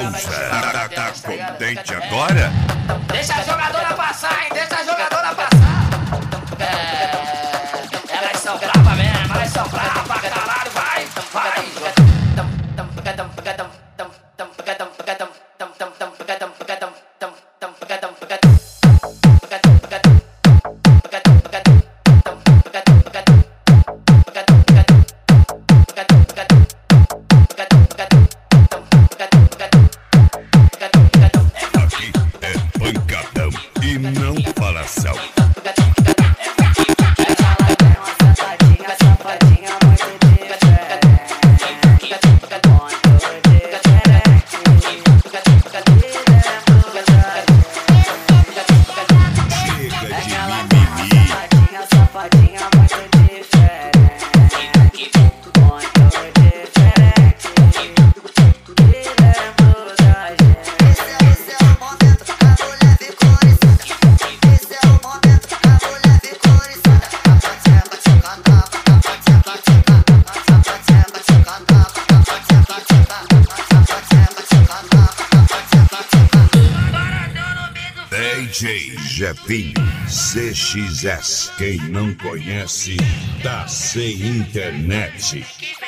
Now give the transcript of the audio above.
Souza. Tá contente agora? Deixa a jogadora passar, hein? Deixa a jogadora passar. Elas são bravas mesmo, elas são bravas, caralho, vai, vai. Pancadão e não falação. DJ Jefinho CXS. Quem não conhece, tá sem internet.